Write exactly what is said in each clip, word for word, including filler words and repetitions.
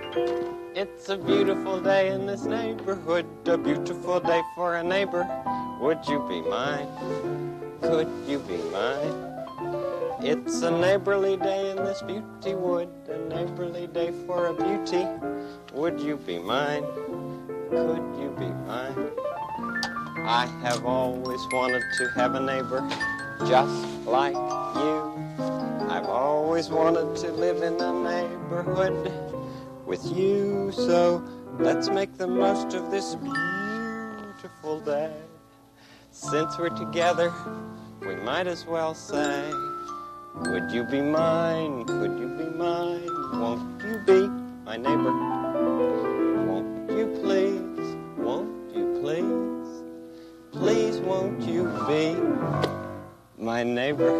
It's a beautiful day in this neighborhood, a beautiful day for a neighbor. Would you be mine? Could you be mine? It's a neighborly day in this beauty wood, a neighborly day for a beauty. Would you be mine? Could you be mine? I have always wanted to have a neighbor just like you. I've always wanted to live in a neighborhood with you. So let's make the most of this beautiful day. Since we're together, we might as well say, would you be mine? Could you be mine? Won't you be my neighbor? Won't you please? Won't you please? Please won't you be my neighbor?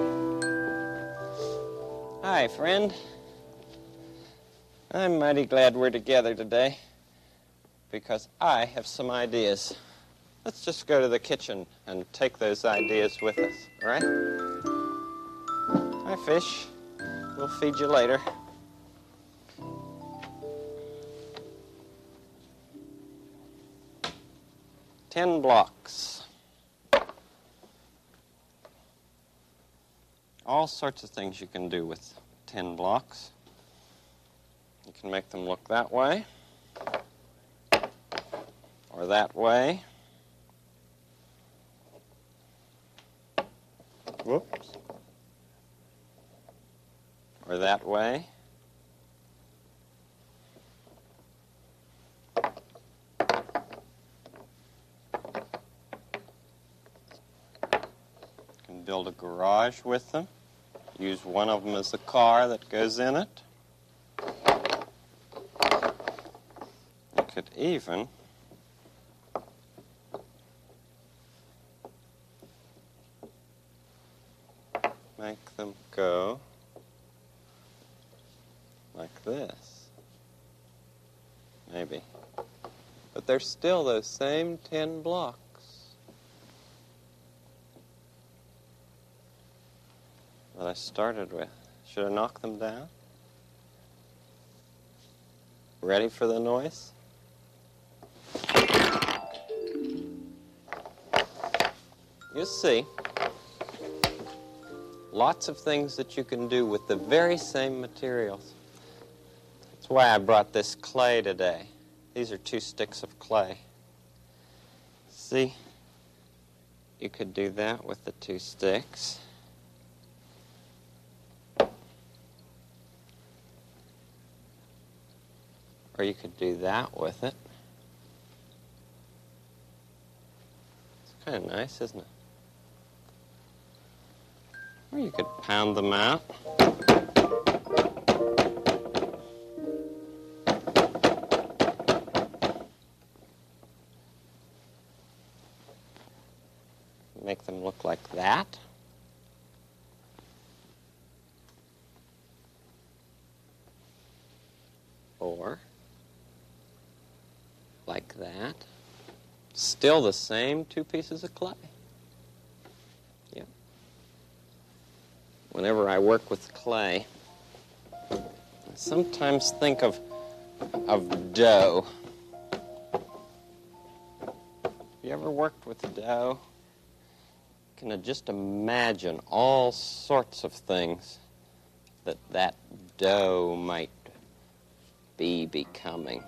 Hi, friend. I'm mighty glad we're together today because I have some ideas. Let's just go to the kitchen and take those ideas with us, all right? Hi, fish. We'll feed you later. Ten blocks. All sorts of things you can do with ten blocks. You can make them look that way, or that way. Whoops. Or that way. You can build a garage with them. Use one of them as the car that goes in it. You could even make them go like this. Maybe. But they're still those same ten blocks. That I started with. Should I knock them down? Ready for the noise? You see, lots of things that you can do with the very same materials. That's why I brought this clay today. These are two sticks of clay. See, you could do that with the two sticks. Or you could do that with it. It's kind of nice, isn't it? Or you could pound them out. Make them look like that. Or like that. Still the same two pieces of clay. Yeah. Whenever I work with clay, I sometimes think of of dough. Have you ever worked with dough? You can just imagine all sorts of things that that dough might be becoming.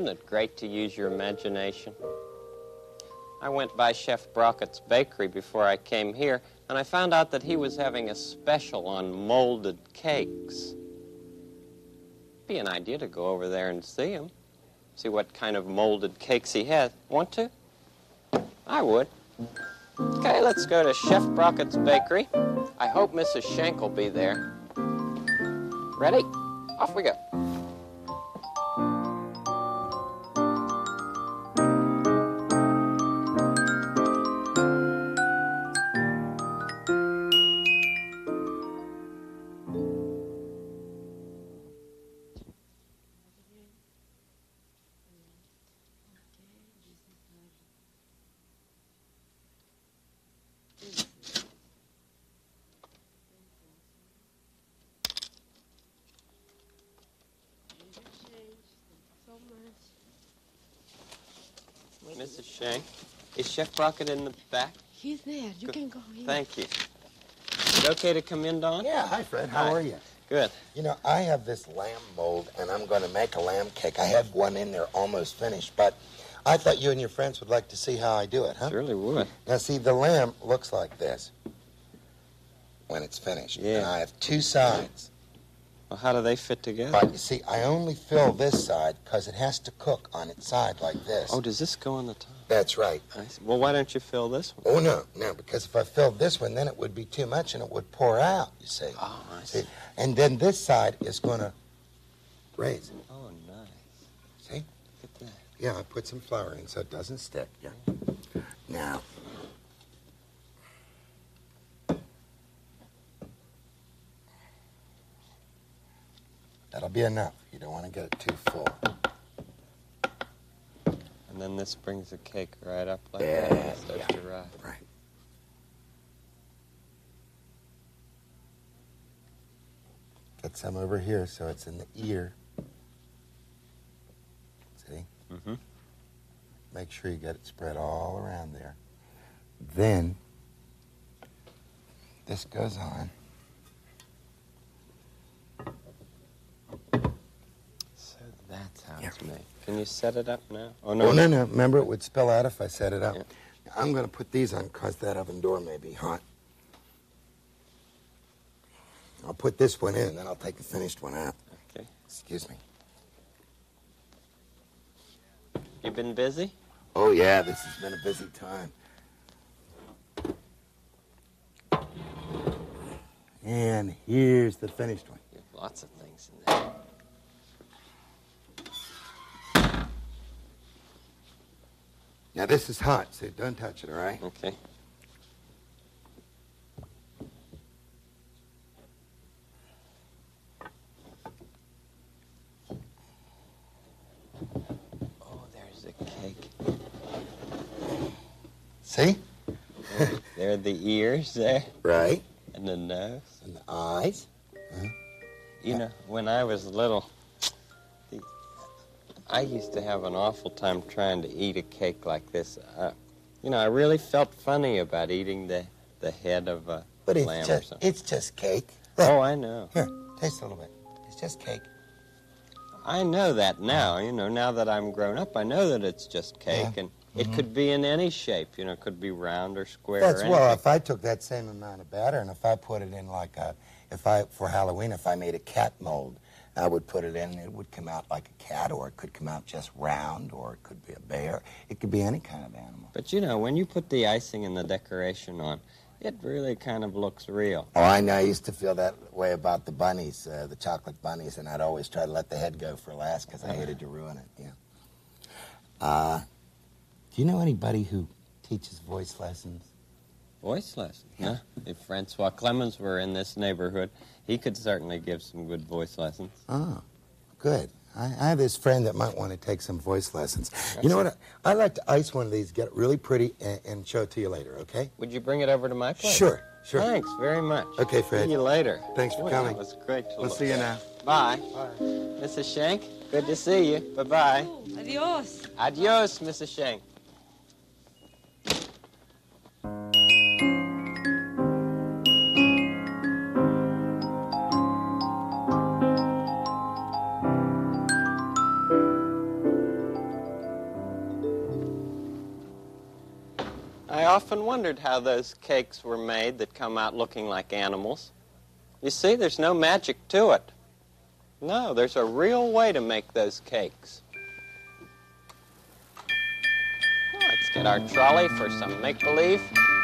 Isn't it great to use your imagination? I went by Chef Brockett's bakery before I came here, and I found out that he was having a special on molded cakes. Be an idea to go over there and see him. See what kind of molded cakes he has. Want to? I would. Okay, let's go to Chef Brockett's bakery. I hope Missus Schenk will be there. Ready? Off we go. Missus Schenk, is Chef Brockett in the back? He's there. You Good. can go in. Thank you. Is it okay to come in, Don? Yeah, hi, Fred. How Hi. are you? Good. You know, I have this lamb mold, and I'm going to make a lamb cake. I have one in there almost finished, but I thought you and your friends would like to see how I do it, huh? Surely would. Now, see, the lamb looks like this when it's finished. Yeah. And I have two sides. Well, how do they fit together? But, you see, I only fill this side because it has to cook on its side like this. Oh, does this go on the top? That's right. I see. Well, why don't you fill this one? Oh, no, no, because if I filled this one, then it would be too much and it would pour out, you see. Oh, I see. See? And then this side is going to raise. Oh, nice. See? Look at that. Yeah, I put some flour in so it doesn't stick. Yeah. Now, that'll be enough. You don't want to get it too full. And then this brings the cake right up like Yeah, that. So yeah. you're right. Right. Get some over here so it's in the ear. See? Mm-hmm. Make sure you get it spread all around there. Then, this goes on. So that's how Yeah. it's made. Can you set it up now? Oh, No, no. no, no. Remember, it would spill out if I set it up. Yeah. I'm going to put these on because that oven door may be hot. I'll put this one in, and then I'll take the finished one out. Okay. Excuse me. You been busy? Oh, yeah, this has been a busy time. And here's the finished one. You have lots of things in there. Now, this is hot, so don't touch it, all right? Okay. Oh, there's the cake. See? There, there are the ears there, Right. and the nose. And the eyes. You know, when I was little, the, I used to have an awful time trying to eat a cake like this. Uh, you know, I really felt funny about eating the, the head of a But lamb it's or just, something. it's just cake. Look, Oh, I know. here, taste a little bit. It's just cake. I know that now. You know, now that I'm grown up, I know that it's just cake, Yeah. and it could be in any shape. You know, it could be round or square That's or well, anything. if I took that same amount of batter and if I put it in like a, if I, for Halloween, if I made a cat mold, I would put it in and it would come out like a cat, or it could come out just round, or it could be a bear. It could be any kind of animal. But you know, when you put the icing and the decoration on, it really kind of looks real. Oh, I know. I used to feel that way about the bunnies, uh, the chocolate bunnies, and I'd always try to let the head go for last because I hated to ruin it. Yeah. Uh, do you know anybody who teaches voice lessons? Voice lesson, Yeah. huh? If Francois Clemens were in this neighborhood, he could certainly give some good voice lessons. Oh, good. I, I have this friend that might want to take some voice lessons. You know what? I, I'd like to ice one of these, get it really pretty, and, and show it to you later, okay? Would you bring it over to my place? Sure, sure. Thanks very much. Okay, Fred. See you later. Thanks for Boy, coming. That was great to We'll look see you at. now. Bye. Bye. Missus Schenk, good to see you. Bye-bye. Adios. Adios, Missus Schenk. often wondered how those cakes were made that come out looking like animals. You see, there's no magic to it. No, there's a real way to make those cakes. Let's get our trolley for some make-believe.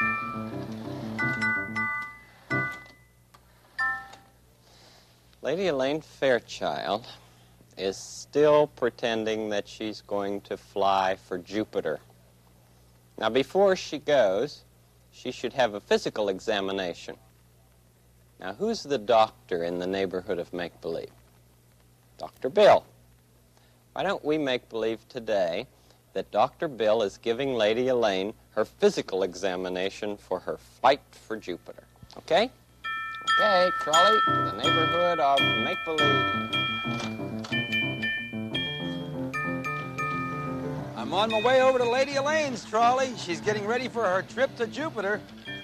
Lady Elaine Fairchild is still pretending that she's going to fly for Jupiter. Now, before she goes, she should have a physical examination. Now, who's the doctor in the neighborhood of make-believe? Doctor Bill. Why don't we make believe today that Doctor Bill is giving Lady Elaine her physical examination for her flight for Jupiter. Okay? Okay, trolley, to the neighborhood of make-believe. I'm on my way over to Lady Elaine's trolley. She's getting ready for her trip to Jupiter.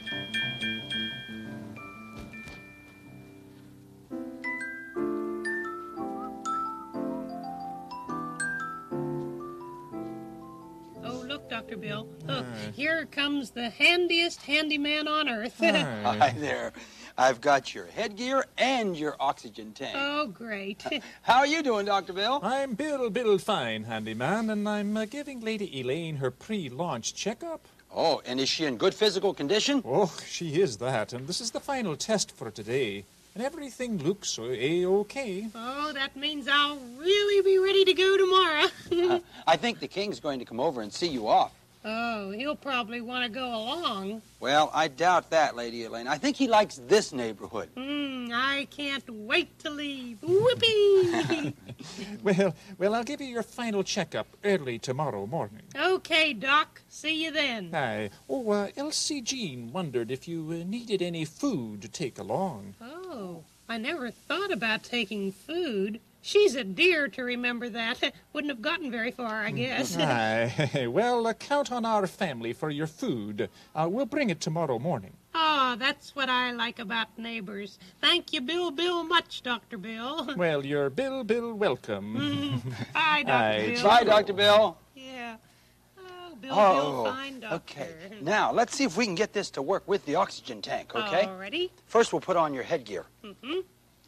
Doctor Bill. Look, uh, here comes the handiest handyman on earth. uh, Hi there. I've got your headgear and your oxygen tank. Oh, great. How are you doing, Doctor Bill? I'm Bill, Bill Fine, handyman, and I'm uh, giving Lady Elaine her pre-launch checkup. Oh, and is she in good physical condition? Oh, she is that, and this is the final test for today. And everything looks A-OK. Oh, that means I'll really be ready to go tomorrow. uh, I think the King's going to come over and see you off. Oh, he'll probably want to go along. Well, I doubt that, Lady Elaine. I think he likes this neighborhood. Hmm, I can't wait to leave. Whoopee! well, well, I'll give you your final checkup early tomorrow morning. Okay, Doc. See you then. Hi. Oh, uh, Elsie Jean wondered if you uh, needed any food to take along. Oh, I never thought about taking food. She's a dear to remember that. Wouldn't have gotten very far, I guess. Aye. Well, uh, count on our family for your food. Uh, we'll bring it tomorrow morning. Ah, oh, that's what I like about neighbors. Thank you, Bill, Bill, much, Doctor Bill. Well, you're Bill, Bill, welcome. Bye, Doctor Aye. Bill. Bye, Doctor Bill. Yeah. Oh, Bill, oh, Bill, fine doctor. Okay. Now, let's see if we can get this to work with the oxygen tank, okay? All righty. First, we'll put on your headgear. Mm-hmm.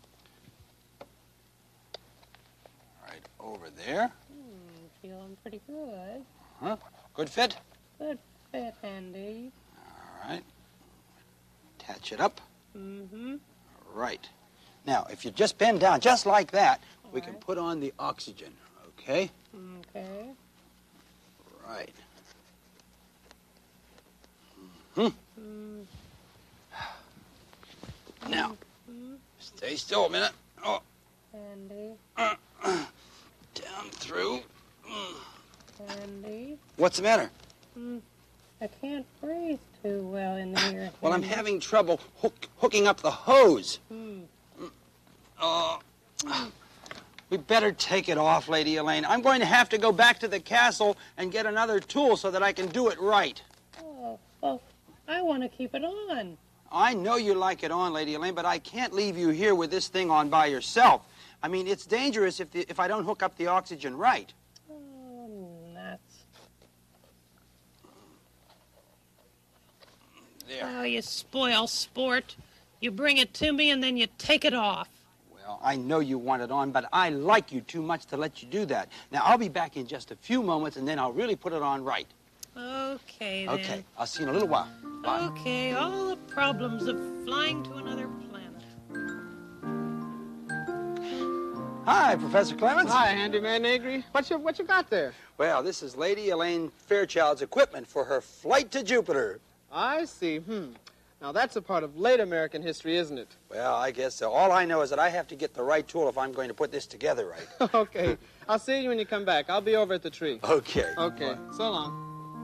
Right over there. Hmm, feeling pretty good. Huh? Good fit? Good fit, Andy. All right. Attach it up. Mm-hmm. Right. Now, if you just bend down just like that, All we right. can put on the oxygen, okay? Okay. Right. Mm-hmm. Mm. Now, Mm-hmm. stay still a minute. Oh, Andy, uh, uh, down through. Mm. Andy. What's the matter? Mm, I can't breathe too well in here. Well, I'm Andy. having trouble hook, hooking up the hose. Hmm. Uh, we better take it off, Lady Elaine. I'm going to have to go back to the castle and get another tool so that I can do it right. Oh, well, I want to keep it on. I know you like it on, Lady Elaine, but I can't leave you here with this thing on by yourself. I mean, it's dangerous if, the, if I don't hook up the oxygen right. Oh, nuts. There. Oh, you spoil sport. You bring it to me and then you take it off. Well, I know you want it on, but I like you too much to let you do that. Now, I'll be back in just a few moments, and then I'll really put it on right. Okay, then. Okay, I'll see you in a little while. Bye. Okay, all the problems of flying to another planet. Hi, Professor Clemens. Hi, Handyman Negri. What you, what you got there? Well, this is Lady Elaine Fairchild's equipment for her flight to Jupiter. I see. Hmm. Now, that's a part of late American history, isn't it? Well, I guess so. All I know is that I have to get the right tool if I'm going to put this together right. Okay. I'll see you when you come back. I'll be over at the tree. Okay. Okay. So long.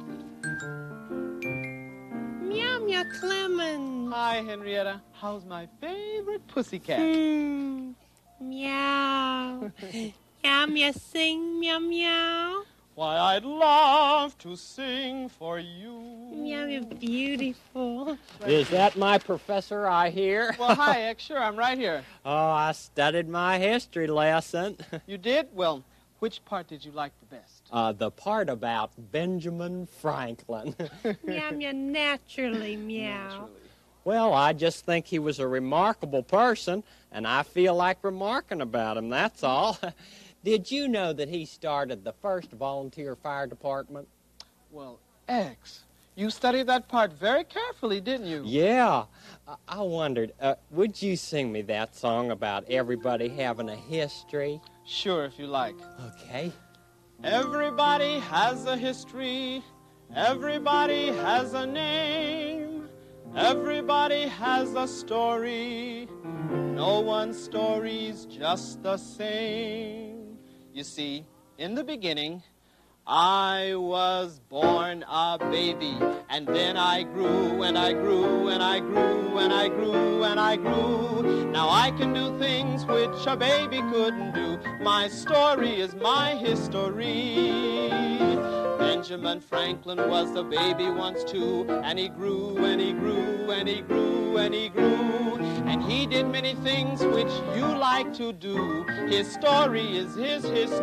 Meow, meow, Clemens. Hi, Henrietta. How's my favorite pussycat? Hmm. Meow. Meow, meow, sing, meow, meow. Why, I'd love to sing for you. Meow, you're beautiful. Is that my professor I hear? Well, hi, X. Sure, I'm right here. Oh, I studied my history lesson. You did? Well, which part did you like the best? Uh, the part about Benjamin Franklin. Meow, meow, naturally, meow. Naturally. Well, I just think he was a remarkable person, and I feel like remarking about him, that's all. Did you know that he started the first volunteer fire department? Well, X, you studied that part very carefully, didn't you? Yeah. I, I wondered, uh, would you sing me that song about everybody having a history? Sure, if you like. Okay. Everybody has a history. Everybody has a name. Everybody has a story. No one's story's just the same. You see, in the beginning, I was born a baby, and then I grew, and I grew, and I grew, and I grew, and I grew. Now I can do things which a baby couldn't do. My story is my history. Benjamin Franklin was a baby once too, and he grew, and he grew, and he grew, and he grew. And he did many things which you like to do. His story is his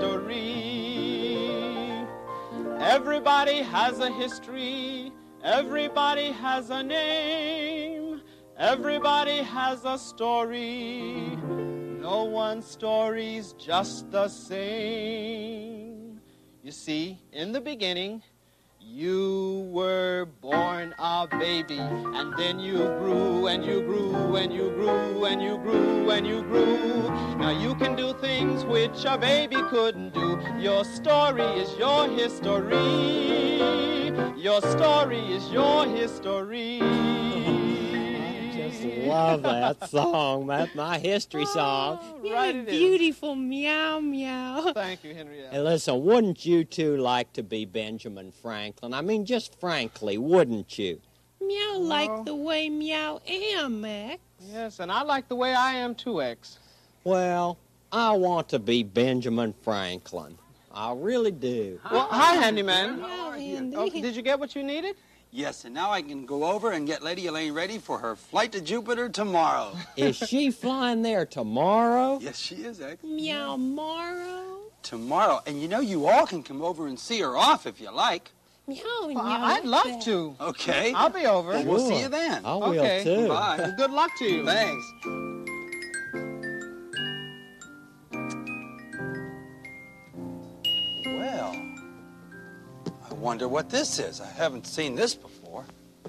history. Everybody has a history. Everybody has a name. Everybody has a story. No one's story's just the same. You see, in the beginning, you were born a baby, and then you grew, and you grew, and you grew, and you grew, and you grew. Now you can do things which a baby couldn't do. Your story is your history. Your story is your history. Just love that song. That's my history song. You're Right a it is. beautiful meow, meow. Thank you, Henrietta. Hey, listen, wouldn't you two like to be Benjamin Franklin? I mean, just frankly, wouldn't you? Meow like the way meow am, X. Yes, and I like the way I am too, X. Well, I want to be Benjamin Franklin. I really do. Well, hi, Handyman. Meow, Andy. Oh, did you get what you needed? Yes, and now I can go over and get Lady Elaine ready for her flight to Jupiter tomorrow. Is she flying there tomorrow? Yes, she is, X. Meow morrow. Tomorrow. And you know, you all can come over and see her off if you like. Meow, Well, meow. I'd like love that. to. Okay. I'll be over. Well, we'll see Sure. you then. I will, Okay. too. Bye. Well, good luck to you. Thanks. Well, I wonder what this is. I haven't seen this before.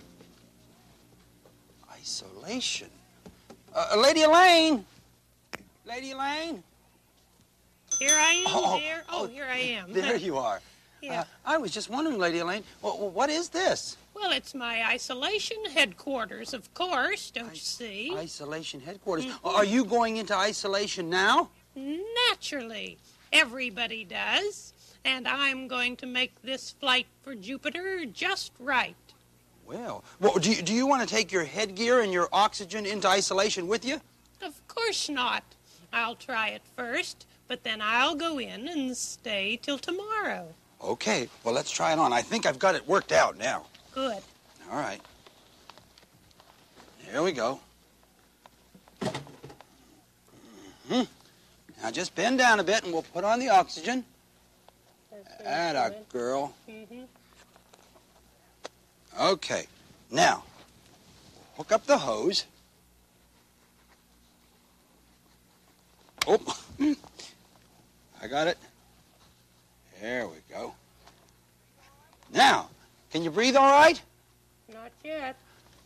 Isolation. Uh, Lady Elaine! Lady Elaine! Here I am, Oh, dear. Oh, oh, here I am. There you are. Yeah. Uh, I was just wondering, Lady Elaine, what, what is this? Well, it's my isolation headquarters, of course, don't you see? Isolation headquarters. Are you going into isolation now? Naturally. Everybody does. And I'm going to make this flight for Jupiter just right. Well, well do, you, do you want to take your headgear and your oxygen into isolation with you? Of course not. I'll try it first, but then I'll go in and stay till tomorrow. Okay, well, let's try it on. I think I've got it worked out now. Good. All right. Here we go. Mm-hmm. Now just bend down a bit and we'll put on the oxygen. Atta girl. Mm-hmm. Okay. Now, hook up the hose. Oh, I got it. There we go. Now, can you breathe all right? Not yet.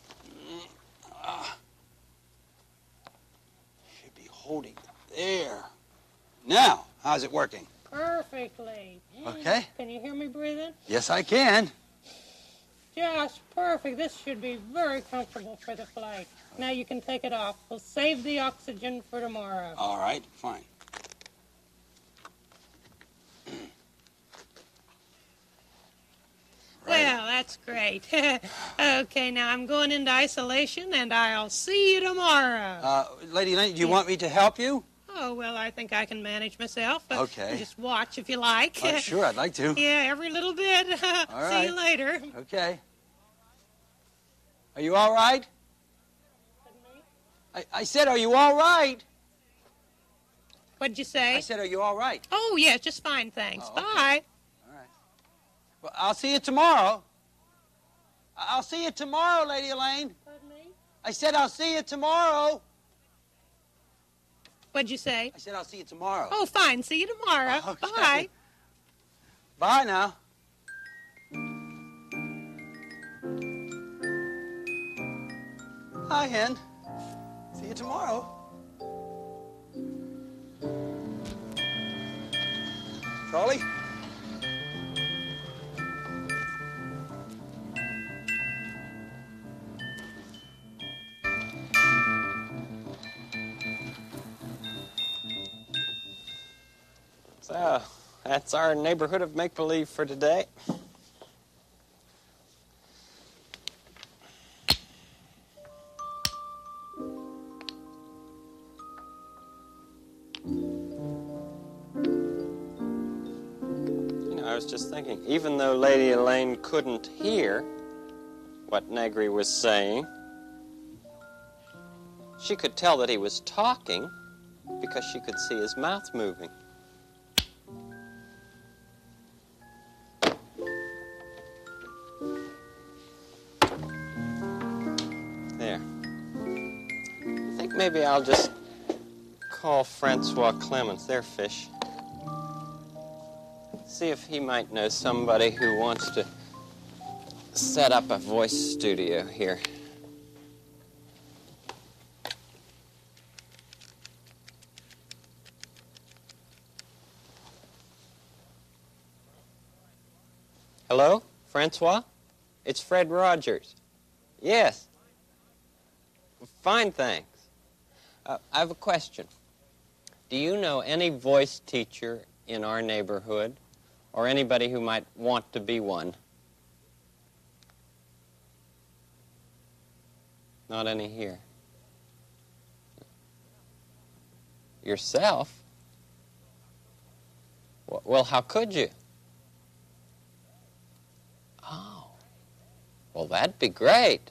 Should be holding there. Now, how's it working? Perfectly. Okay. Can you hear me breathing? Yes, I can. Just perfect. This should be very comfortable for the flight. Now you can take it off. We'll save the oxygen for tomorrow. All right, fine. Well, that's great. Okay, now I'm going into isolation, and I'll see you tomorrow. Uh, Lady Lane, do you want me to help you? Oh, well, I think I can manage myself. Uh, Okay. Just watch if you like. Uh, sure, I'd like to. Yeah, every little bit. All See you right. later. Okay. Are you all right? I, I said, are you all right? What'd you say? I said, are you all right? Oh, yeah, just fine, thanks. Oh, okay. Bye. All right. Well, I'll see you tomorrow. I'll see you tomorrow, Lady Elaine. Pardon me? I said I'll see you tomorrow. What'd you say? I said I'll see you tomorrow. Oh, fine. See you tomorrow. Okay. Bye. Bye now. Hi, Hen. See you tomorrow. Charlie? So, that's our neighborhood of make-believe for today. You know, I was just thinking, even though Lady Elaine couldn't hear what Negri was saying, she could tell that he was talking because she could see his mouth moving. There. I think maybe I'll just call Francois Clemens, their fish. See if he might know somebody who wants to set up a voice studio here. Hello, Francois? It's Fred Rogers. Yes. Fine, thanks. Uh, I have a question. Do you know any voice teacher in our neighborhood, or anybody who might want to be one? Not any here. Yourself? Well, how could you? Oh. Well, that'd be great.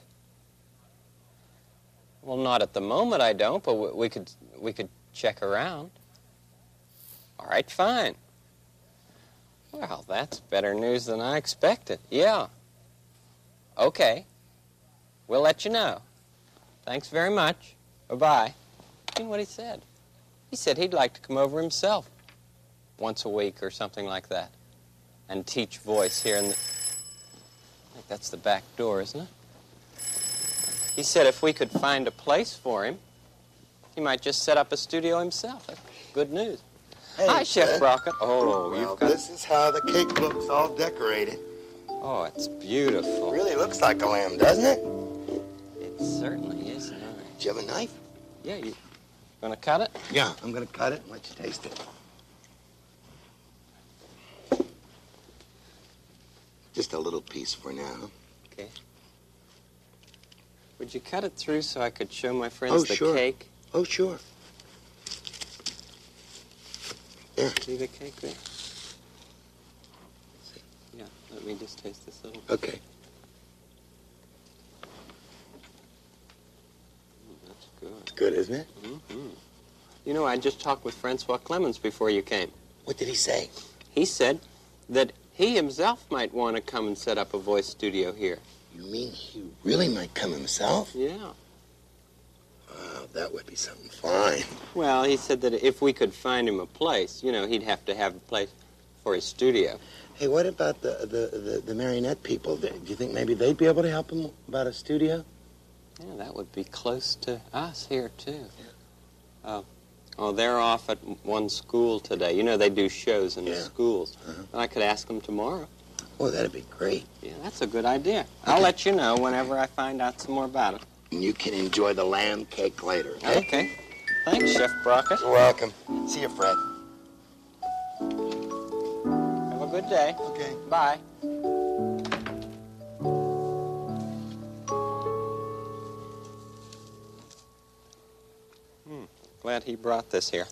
Well, not at the moment, I don't, but we could we could check around. All right, fine. Well, that's better news than I expected. Yeah. Okay. We'll let you know. Thanks very much. Bye-bye. You know what he said? He said he'd like to come over himself once a week or something like that and teach voice here in the... I think that's the back door, isn't it? He said if we could find a place for him, he might just set up a studio himself. That's good news. Hey, Hi, Chef Fred. Brockett. Oh, Well, you've got... this is how the cake looks, all decorated. Oh, it's beautiful. Really looks like a lamb, doesn't it? It certainly is nice. Do you have a knife? Yeah, you gonna cut it? Yeah, I'm going to cut it and let you taste it. Just a little piece for now. Okay. Would you cut it through so I could show my friends Oh, the sure. cake? Oh, sure. There. See the cake there? Yeah, let me just taste this little. Okay. Mm, that's good. Good, isn't it? Mm-hmm. You know, I just talked with Francois Clemens before you came. What did he say? He said that he himself might want to come and set up a voice studio here. You mean he really might come himself? Yeah. Wow, that would be something fine. Well, he said that if we could find him a place, you know, he'd have to have a place for his studio. Hey, what about the, the, the, the marionette people? Do you think maybe they'd be able to help him about a studio? Yeah, that would be close to us here, too. Uh, oh, they're off at one school today. You know, they do shows in the Yeah. schools. Uh-huh. And I could ask them tomorrow. Oh, that'd be great. Yeah, that's a good idea. I'll let you know whenever I find out some more about it. And you can enjoy the lamb cake later, okay? Okay. Thanks, Chef Brockett. You're welcome. See you, Fred. Have a good day. Okay. Bye. Hmm. Glad he brought this here.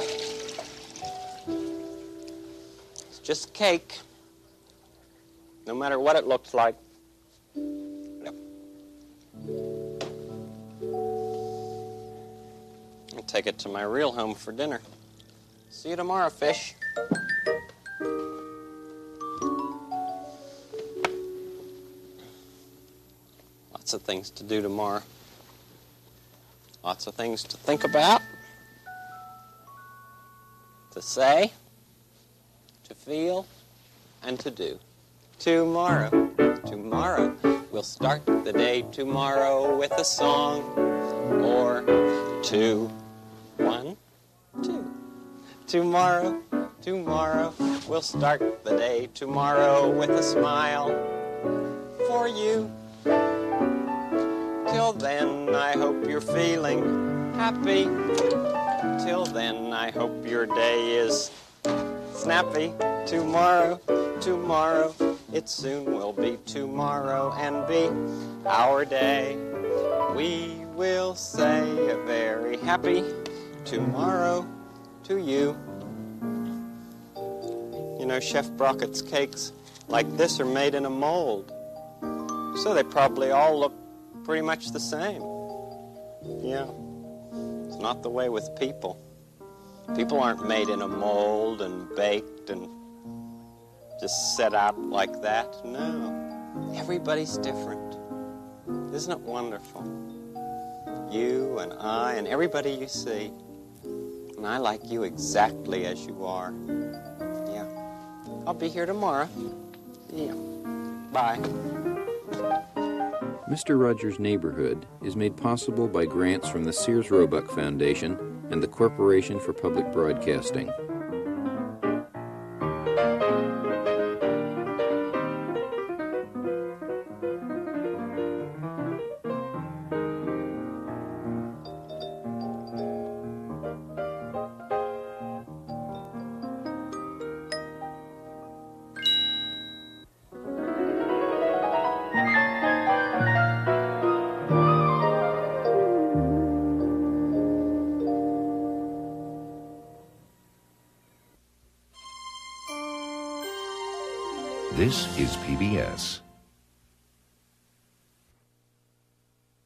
It's just cake. No matter what it looks like. Yep. I'll take it to my real home for dinner. See you tomorrow, fish. Lots of things to do tomorrow. Lots of things to think about, to say, to feel, and to do. Tomorrow, tomorrow, we'll start the day tomorrow with a song or two. One, two. Tomorrow, tomorrow, we'll start the day tomorrow with a smile for you. Till then, I hope you're feeling happy. Till then, I hope your day is snappy. Tomorrow, tomorrow, it soon will be tomorrow and be our day. We will say a very happy tomorrow to you. You know, Chef Brockett's cakes like this are made in a mold, so they probably all look pretty much the same. Yeah, it's not the way with people. People aren't made in a mold and baked and just set out like that. No, everybody's different. Isn't it wonderful? You and I and everybody you see. And I like you exactly as you are. Yeah, I'll be here tomorrow. Yeah, bye. Mister Rogers' Neighborhood is made possible by grants from the Sears Roebuck Foundation and the Corporation for Public Broadcasting. This is P B S.